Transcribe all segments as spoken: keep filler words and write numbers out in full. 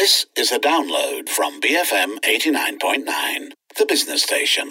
This is a download from B F M eighty-nine point nine, the business station.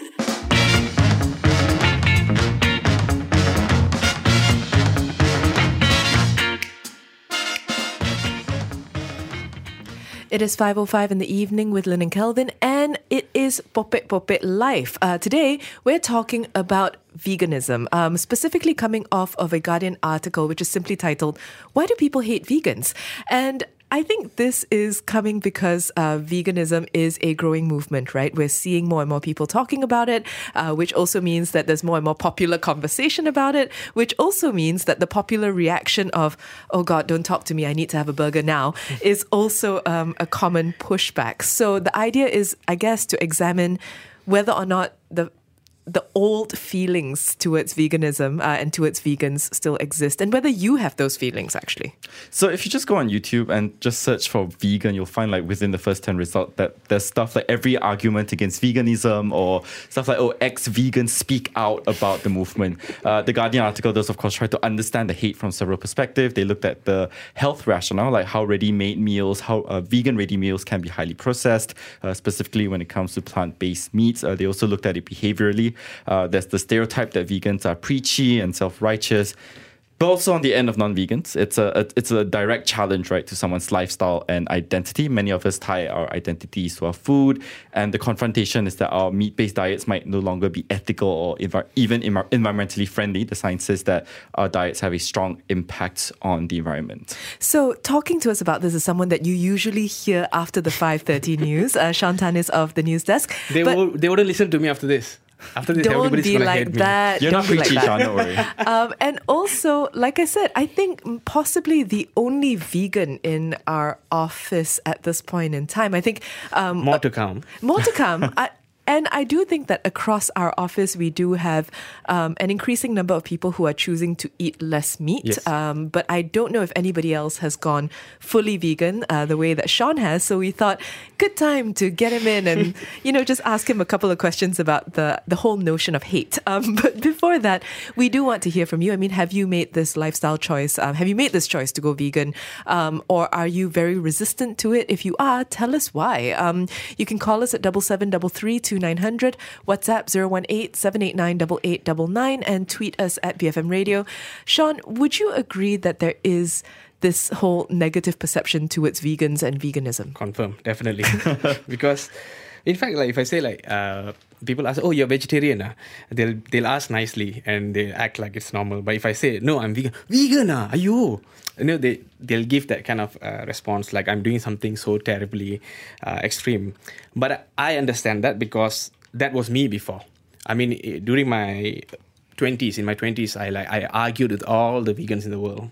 It is five oh five in the evening with Lynn and Kelvin, and it is Popet Popet Life. Uh, today, we're talking about veganism, um, specifically coming off of a Guardian article, which is simply titled, "Why Do People Hate Vegans?" And I think this is coming because uh, veganism is a growing movement, right? We're seeing more and more people talking about it, uh, which also means that there's more and more popular conversation about it, which also means that the popular reaction of, oh God, don't talk to me, I need to have a burger now, is also um, a common pushback. So the idea is, I guess, to examine whether or not the the old feelings towards veganism uh, and towards vegans still exist, and whether you have those feelings actually. So if you just go on YouTube and just search for vegan, you'll find like within the first ten results that there's stuff like every argument against veganism, or stuff like, oh, ex-vegans speak out about the movement. Uh, the Guardian article does, of course, try to understand the hate from several perspectives. They looked at the health rationale, like how ready-made meals, how uh, vegan ready meals can be highly processed, uh, specifically when it comes to plant-based meats. Uh, they also looked at it behaviorally. Uh, there's the stereotype that vegans are preachy and self-righteous. But also on the end of non-vegans, it's a, a it's a direct challenge, right, to someone's lifestyle and identity. Many of us tie our identities to our food, and the confrontation is that our meat-based diets might no longer be ethical or env- even env- environmentally friendly. The science says that our diets have a strong impact on the environment. So talking to us about this is someone that you usually hear after the five thirty news, uh, Sean Tanis of the News Desk. They, but will, they wouldn't listen to me after this. After this, don't everybody's be gonna like hate that. You're don't not be like preachy, that. Sean, don't worry. Um, and also, like I said, I think possibly the only vegan in our office at this point in time. I think um, More to come. More to come. I, And I do think that across our office, we do have um, an increasing number of people who are choosing to eat less meat. Yes. Um, but I don't know if anybody else has gone fully vegan uh, the way that Sean has. So we thought, good time to get him in and, you know, just ask him a couple of questions about the, the whole notion of hate. Um, but before that, we do want to hear from you. I mean, have you made this lifestyle choice? Um, have you made this choice to go vegan? Um, or are you very resistant to it? If you are, tell us why. Um, you can call us at double seven double three two nine hundred, WhatsApp zero one eight seven eight nine eight eight nine nine, and tweet us at B F M Radio. Sean, would you agree that there is this whole negative perception towards vegans and veganism? Confirm, definitely. Because, in fact, like if I say like uh, people ask, "Oh, you're vegetarian," ah, they'll they'll ask nicely and they act like it's normal. But if I say, "No, I'm vegan," vegan ah, are you? You know, they they'll give that kind of uh, response, like I'm doing something so terribly uh, extreme. But I understand that because that was me before. I mean, during my twenties, in my twenties, I like I argued with all the vegans in the world.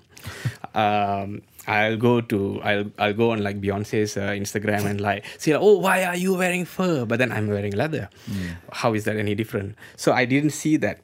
um, I'll go to I'll I'll go on like Beyonce's uh, Instagram and like say, oh, why are you wearing fur? But then I'm wearing leather. Mm. How is that any different? So I didn't see that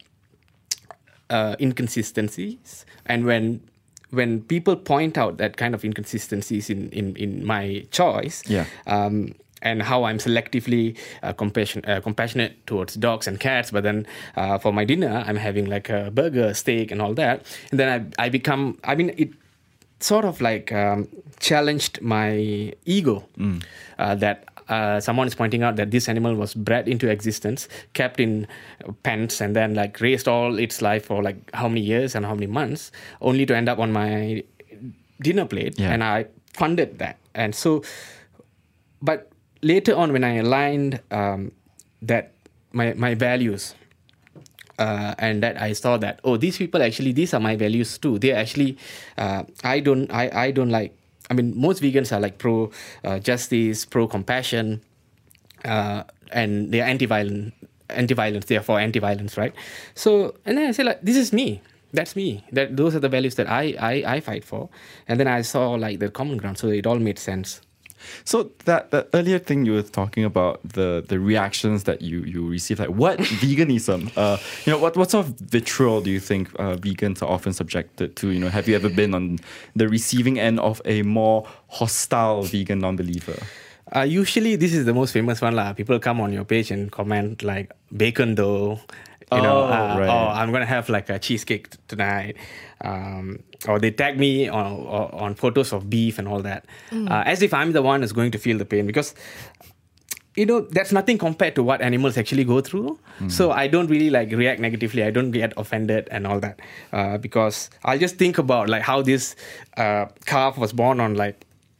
uh, inconsistencies, and when. When people point out that kind of inconsistencies in, in, in my choice, yeah. um, and how I'm selectively uh, compassion, uh, compassionate towards dogs and cats, but then uh, for my dinner, I'm having like a burger, steak, and all that, and then I I become, I mean, it sort of like um, challenged my ego mm. uh, that. Uh, someone is pointing out that this animal was bred into existence, kept in pens, and then like raised all its life for like how many years and how many months, only to end up on my dinner plate. Yeah. And I funded that. And so, but later on, when I aligned um, that my my values, uh, and that I saw that, oh, these people actually, these are my values too. They actually, uh, I don't, I, I don't like. I mean, most vegans are like pro uh, justice, pro compassion, uh, and they're anti-violent, anti-violence. They are for anti-violence, right? So, and then I say like, this is me. That's me. That those are the values that I, I I fight for. And then I saw like the common ground, so it all made sense. So that, that earlier thing you were talking about, the, the reactions that you, you receive, like what veganism, uh, you know, what, what sort of vitriol do you think uh, vegans are often subjected to? You know, have you ever been on the receiving end of a more hostile vegan non-believer? Uh, usually this is the most famous one lah. People come on your page and comment like, bacon though, You know, Oh, uh, right. oh, I'm gonna have like a cheesecake t- tonight, um, or they tag me on on on photos of beef and all that, uh, as if I'm the one who's going to feel the pain, because you know that's nothing compared to what animals actually go through. So I don't really like react negatively. I don't get offended and all that, uh, because I'll just think about like how this uh, calf was born on like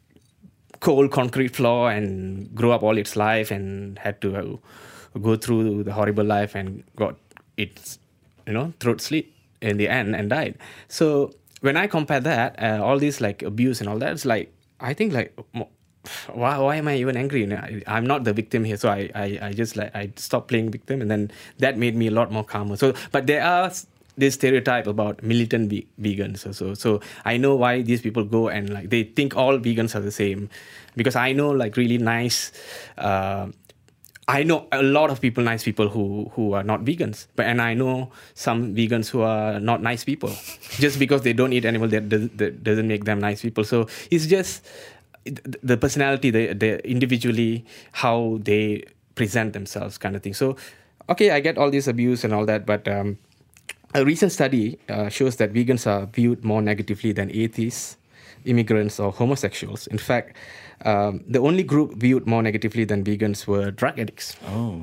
cold concrete floor and grew up all its life and had to uh, go through the horrible life and got its, you know, throat slit in the end and died. So when I compare that, uh, all this like abuse and all that, it's like, I think like, mo- why, why am I even angry? You know, I, I'm not the victim here. So I, I, I just like, I stopped playing victim, and then that made me a lot more calmer. So, but there are this stereotype about militant ve- vegans. So, so I know why these people go and like, they think all vegans are the same, because I know like really nice, uh, I know a lot of people, nice people who, who are not vegans, but and I know some vegans who are not nice people. Just because they don't eat animal, that, does, that doesn't make them nice people. So it's just the personality, the, the individually how they present themselves, kind of thing. So, okay, I get all this abuse and all that, but um, a recent study uh, shows that vegans are viewed more negatively than atheists, immigrants, or homosexuals. In fact, um, the only group viewed more negatively than vegans were drug addicts. Oh.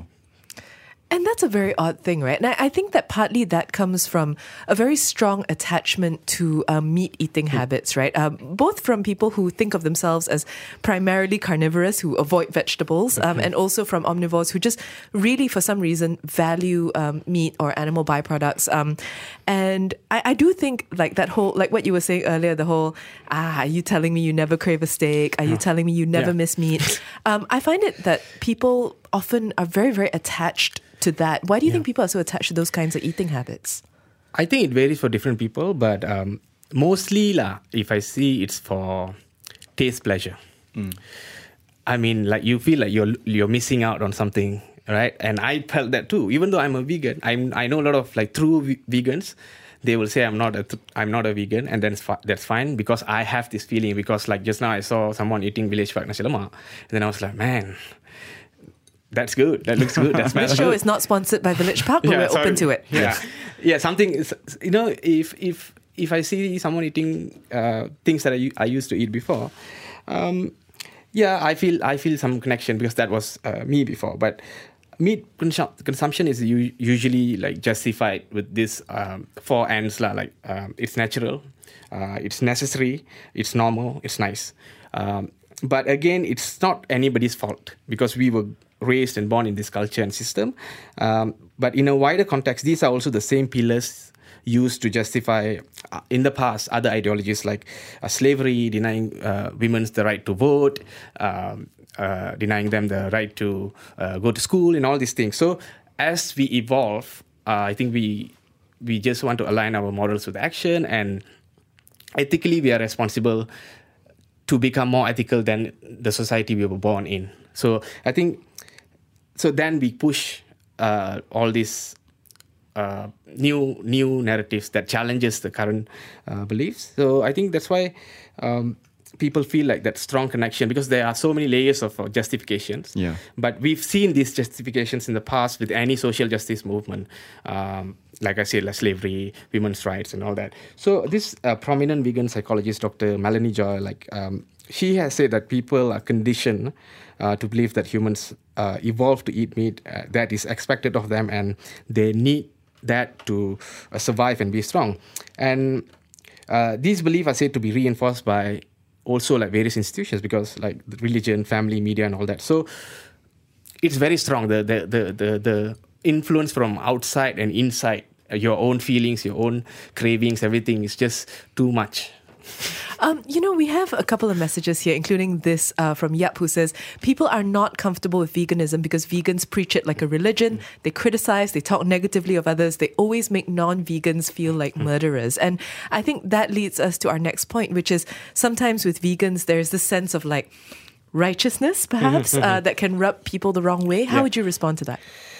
And that's a very odd thing, right? And I, I think that partly that comes from a very strong attachment to um, meat-eating habits, right? Um, both from people who think of themselves as primarily carnivorous, who avoid vegetables, um, and also from omnivores who just really, for some reason, value um, meat or animal byproducts. Um, and I, I do think like that whole, like what you were saying earlier, the whole, ah, are you telling me you never crave a steak? Are you telling me you never Yeah. miss meat? Um, I find it that people often are very, very attached to that. Why do you Yeah. think people are so attached to those kinds of eating habits? I think it varies for different people, but um, mostly, la, if I see, it's for taste pleasure. I mean, like you feel like you're you're missing out on something, right? And I felt that too. Even though I'm a vegan, I'm I know a lot of like true ve- vegans. They will say I'm not a th- I'm not a vegan, and then it's fi- that's fine, because I have this feeling. Because like just now I saw someone eating village park nasi lemak, and then I was like, man, that's good. That looks good. That smells This show good. is not sponsored by Village Park, but Yeah, we're sorry. open to it. Yeah, yeah. Something is, you know, if if if I see someone eating uh, things that I, u- I used to eat before, um, yeah, I feel I feel some connection, because that was uh, me before. But meat consum- consumption is u- usually like justified with this um, four ends lah. Like um, it's natural, uh, it's necessary, it's normal, it's nice. Um, but again, it's not anybody's fault, because we were raised and born in this culture and system. Um, but in a wider context, these are also the same pillars used to justify, uh, in the past, other ideologies like uh, slavery, denying uh, women's the right to vote, um, uh, denying them the right to uh, go to school, and all these things. So as we evolve, uh, I think we we just want to align our morals with action, and ethically we are responsible to become more ethical than the society we were born in. So I think, so then we push uh, all these uh, new new narratives that challenges the current uh, beliefs. So I think that's why um, people feel like that strong connection, because there are so many layers of uh, justifications. Yeah. But we've seen these justifications in the past with any social justice movement, um, like I said, like slavery, women's rights, and all that. So this uh, prominent vegan psychologist, Doctor Melanie Joy, like um, she has said that people are conditioned uh, to believe that humans uh, evolved to eat meat uh, that is expected of them, and they need that to uh, survive and be strong. And uh, these beliefs are said to be reinforced by also like various institutions, because like the religion, family, media, and all that. So it's very strong. The the the the, the influence from outside and inside, uh, your own feelings, your own cravings, everything is just too much. Um, you know, we have a couple of messages here, including this uh, from Yap, who says, people are not comfortable with veganism because vegans preach it like a religion. They criticize, they talk negatively of others. They always make non-vegans feel like murderers. And I think that leads us to our next point, which is sometimes with vegans, there's this sense of like righteousness, perhaps, uh, that can rub people the wrong way. How Yeah. would you respond to that?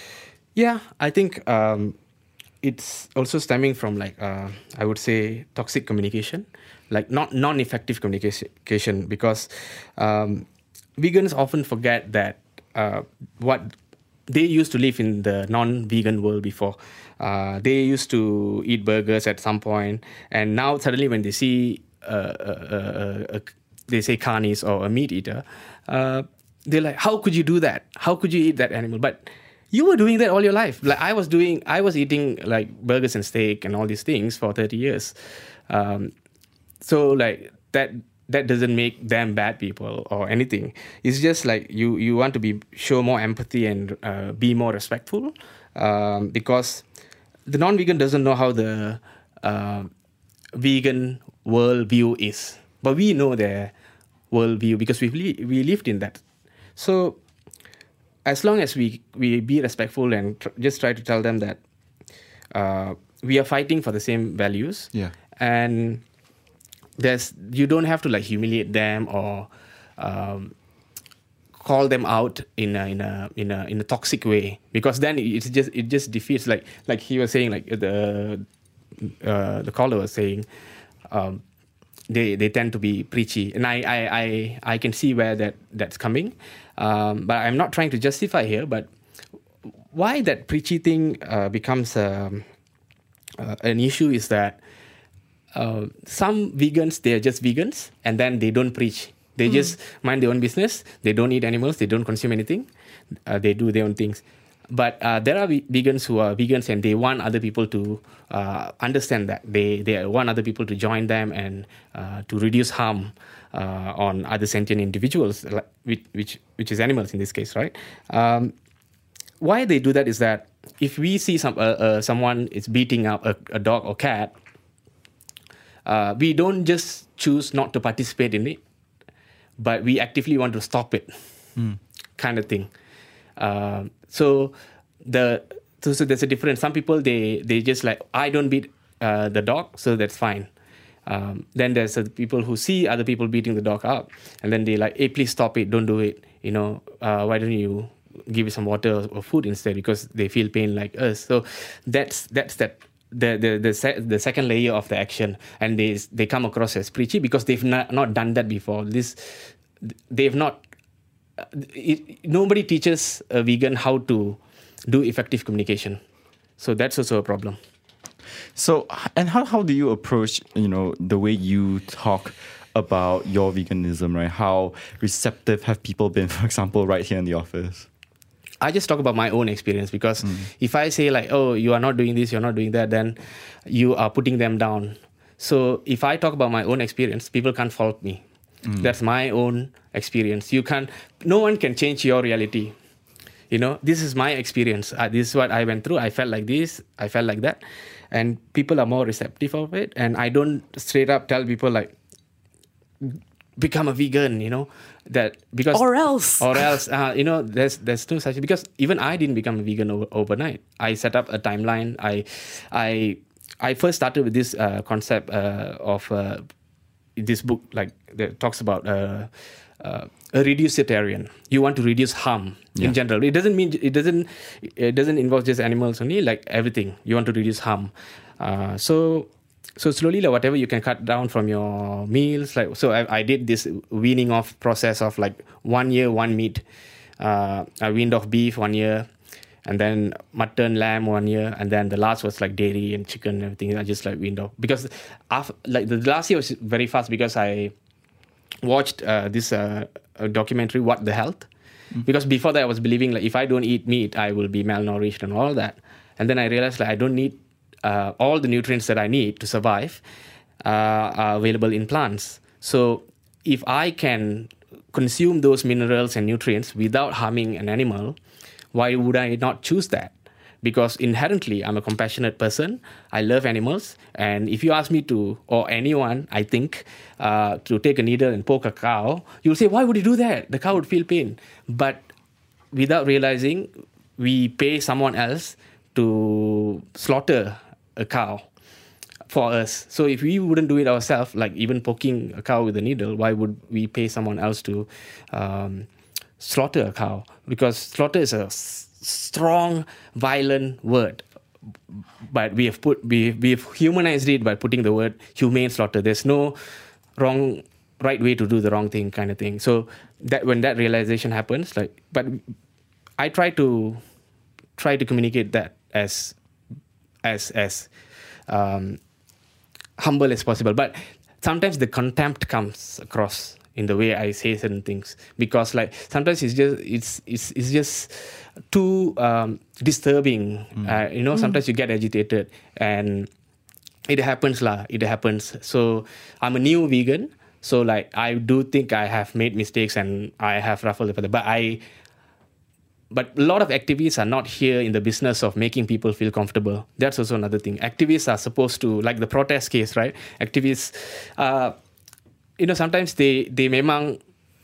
Yeah, I think um, it's also stemming from like uh, I would say toxic communication, like not non-effective communication, because um, vegans often forget that uh, what they used to live in the non-vegan world before. Uh, they used to eat burgers at some point, and now suddenly when they see uh, uh, uh, uh, they say carnis or a meat eater, uh, they're like, how could you do that? How could you eat that animal? But you were doing that all your life. Like I was doing, I was eating like burgers and steak and all these things for thirty years. Um, so like that, that doesn't make them bad people or anything. It's just like you, you want to be show more empathy and uh, be more respectful, um, because the non-vegan doesn't know how the uh, vegan worldview is, but we know their worldview because we li- we lived in that. So as long as we, we be respectful and tr- just try to tell them that uh, we are fighting for the same values, Yeah. and there's you don't have to like humiliate them or um, call them out in a in a in a in a toxic way, because then it's just it just defeats, like like he was saying, like the uh, the caller was saying, um, they they tend to be preachy, and I I I, I can see where that that's coming, um, but I'm not trying to justify here. But why that preachy thing uh, becomes um, uh, an issue is that uh, some vegans, they are just vegans, and then they don't preach. They mm. just mind their own business. They don't eat animals. They don't consume anything. Uh, they do their own things. But uh, there are vegans who are vegans and they want other people to uh, understand that. They they want other people to join them and uh, to reduce harm uh, on other sentient individuals, which, which which is animals in this case, right? Um, why they do that is that if we see some uh, uh, someone is beating up a, a dog or cat, uh, we don't just choose not to participate in it, but we actively want to stop it, mm. kind of thing. Uh, so the so, so there's a difference. Some people they they just like, I don't beat uh, the dog, so that's fine. Um, then there's uh, people who see other people beating the dog up, and then they like, hey, please stop it, don't do it. You know, uh, why don't you give it some water or food instead, because they feel pain like us. So that's that's that. The the the, se- the second layer of the action, and they they come across as preachy because they've not, not done that before. This they've not. It, nobody teaches a vegan how to do effective communication, so that's also a problem. So, and how how do you approach, you know, the way you talk about your veganism, right? How receptive have people been, for example, right here in the office? I just talk about my own experience, because mm. if I say like, oh, you are not doing this, you're not doing that, then you are putting them down. So if I talk about my own experience, people can't fault me. Mm. That's my own experience. You can't, no one can change your reality. You know, this is my experience. Uh, this is what I went through. I felt like this, I felt like that. And people are more receptive of it. And I don't straight up tell people like, become a vegan, you know, that because or else or else uh, you know, there's there's no such, because even I didn't become a vegan over, overnight. I set up a timeline. I I I first started with this uh, concept uh, of uh, this book, like that talks about uh, uh, a reducitarian. You want to reduce harm yeah. in general. It doesn't mean it doesn't it doesn't involve just animals only. Like everything, you want to reduce harm. Uh, so. So slowly, like whatever you can cut down from your meals, like so, I, I did this weaning off process of like one year, one meat. Uh, I weaned off beef one year, and then mutton, lamb one year, and then the last was like dairy and chicken and everything. I just like weaned off because after, like the last year was very fast because I watched uh, this uh, documentary, What the Health, mm-hmm. because before that I was believing like if I don't eat meat, I will be malnourished and all that, and then I realized like I don't need. Uh, all the nutrients that I need to survive uh, are available in plants. So if I can consume those minerals and nutrients without harming an animal, why would I not choose that? Because inherently, I'm a compassionate person. I love animals. And if you ask me to, or anyone, I think, uh, to take a needle and poke a cow, you'll say, why would you do that? The cow would feel pain. But without realizing, we pay someone else to slaughter a cow for us. So if we wouldn't do it ourselves, like even poking a cow with a needle, why would we pay someone else to um, slaughter a cow? Because slaughter is a s- strong, violent word. But we have put we we've humanized it by putting the word humane slaughter. There's no wrong right way to do the wrong thing, kind of thing. So that when that realization happens, like, but I try to try to communicate that as as as um, humble as possible. But sometimes the contempt comes across in the way I say certain things, because like sometimes it's just it's it's it's just too um, disturbing. Mm. Uh, you know, sometimes mm. you get agitated, and it happens lah. It happens. So I'm a new vegan, so like I do think I have made mistakes and I have ruffled the feather, but I. But a lot of activists are not here in the business of making people feel comfortable. That's also another thing. Activists are supposed to, like the protest case, right? Activists, uh, you know, sometimes they they memang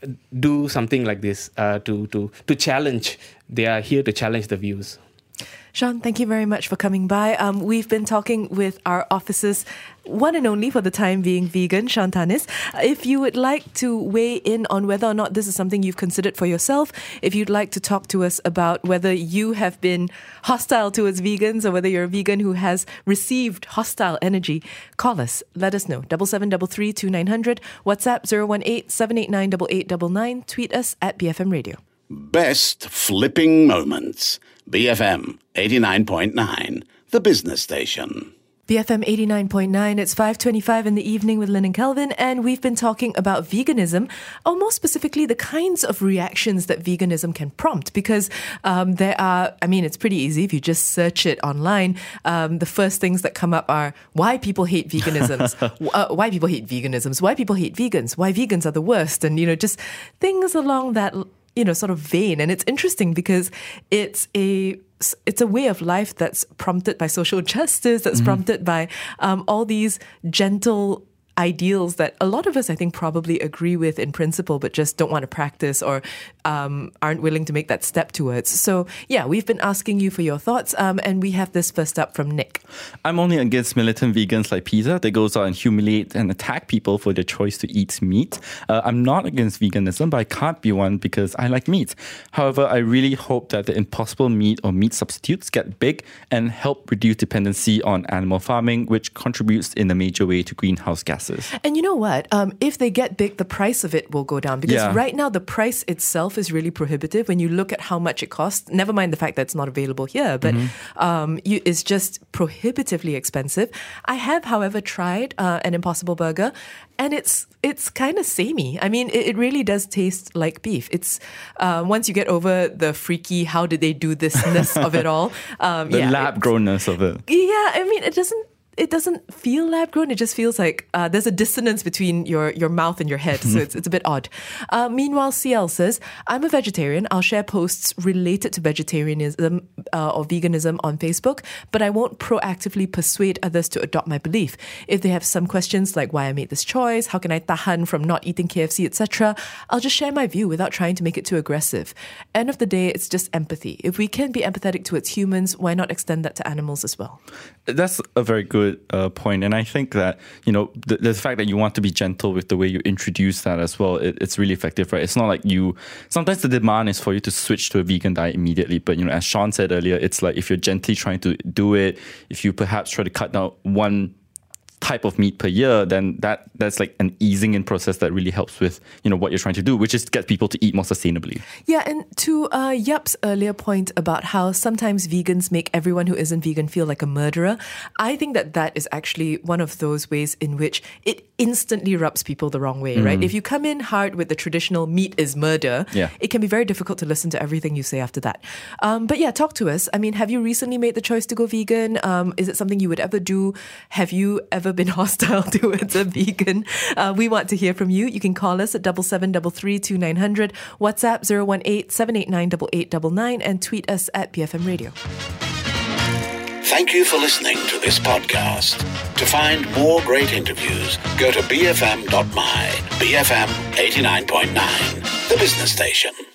do something like this uh, to to to challenge. They are here to challenge the views. Sean, thank you very much for coming by. Um, we've been talking with our office's one and only for the time being vegan, Sean Tanis. If you would like to weigh in on whether or not this is something you've considered for yourself, if you'd like to talk to us about whether you have been hostile towards vegans or whether you're a vegan who has received hostile energy, call us. Let us know. Double seven double three two nine hundred. WhatsApp zero one eight seven eight nine eight eight nine nine. Tweet us at B F M Radio. Best flipping moments. B F M eighty-nine point nine, the business station. B F M eighty-nine point nine, it's five twenty-five in the evening with Lynn and Kelvin, and we've been talking about veganism, or more specifically, the kinds of reactions that veganism can prompt, because um, there are, I mean, it's pretty easy if you just search it online. Um, the first things that come up are why people hate veganisms, uh, why people hate veganisms, why people hate vegans, why vegans are the worst, and, you know, just things along that, you know, sort of vein. And it's interesting because it's a it's a way of life that's prompted by social justice, that's mm-hmm. prompted by um, all these gentle ideals that a lot of us, I think, probably agree with in principle, but just don't want to practice or um, aren't willing to make that step towards. So, yeah, we've been asking you for your thoughts, um, and we have this first up from Nick. I'm only against militant vegans like Pizza that goes out and humiliate and attack people for their choice to eat meat. Uh, I'm not against veganism, but I can't be one because I like meat. However, I really hope that the impossible meat or meat substitutes get big and help reduce dependency on animal farming, which contributes in a major way to greenhouse gases. And you know what? Um, if they get big, the price of it will go down. Because Yeah. right now, the price itself is really prohibitive. When you look at how much it costs, never mind the fact that it's not available here, but um, you, it's just prohibitively expensive. I have, however, tried uh, an Impossible Burger, and it's it's kind of samey. I mean, it, it really does taste like beef. It's uh, once you get over the freaky, how did they do this-ness of it all. Um, The yeah, lab-grownness of it. Yeah, I mean, it doesn't it doesn't feel lab grown. It just feels like uh, there's a dissonance between your, your mouth and your head. So it's, it's a bit odd. Uh, meanwhile, C L says, I'm a vegetarian. I'll share posts related to vegetarianism uh, or veganism on Facebook, but I won't proactively persuade others to adopt my belief. If they have some questions like why I made this choice, how can I tahan from not eating K F C, et cetera, I'll just share my view without trying to make it too aggressive. End of the day, it's just empathy. If we can be empathetic towards humans, why not extend that to animals as well? That's a very good uh, point. And I think that, you know, the, the fact that you want to be gentle with the way you introduce that as well, it, it's really effective, right? It's not like you, sometimes the demand is for you to switch to a vegan diet immediately. But, you know, as Sean said earlier, it's like if you're gently trying to do it, if you perhaps try to cut down one type of meat per year, then that that's like an easing in process that really helps with, you know, what you're trying to do, which is get people to eat more sustainably. Yeah, and to uh, Yap's earlier point about how sometimes vegans make everyone who isn't vegan feel like a murderer, I think that that is actually one of those ways in which it instantly rubs people the wrong way, mm. right? If you come in hard with the traditional meat is murder, yeah. it can be very difficult to listen to everything you say after that. Um, but yeah, talk to us. I mean, have you recently made the choice to go vegan? Um, is it something you would ever do? Have you ever been hostile towards a vegan? Uh, we want to hear from you. You can call us at double seven double three two nine hundred, WhatsApp zero one eight seven eight nine eight eight nine nine, and tweet us at B F M Radio. Thank you for listening to this podcast. To find more great interviews, go to b f m dot my. B F M eighty-nine point nine, the business station.